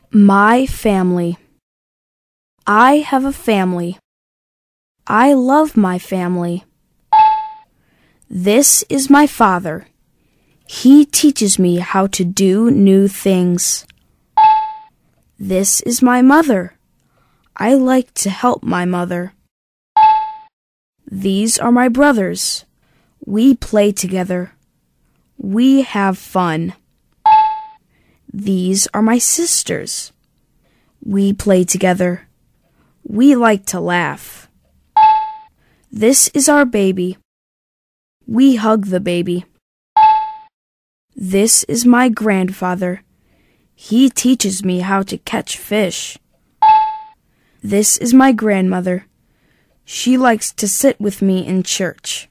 My family. I have a family. I love my family. This is my father. He teaches me how to do new things. This is my mother. I like to help my mother. These are my brothers. We play together. We have fun. These are my sisters. We play together. We like to laugh. This is our baby. We hug the baby. This is my grandfather. He teaches me how to catch fish. This is my grandmother. She likes to sit with me in church.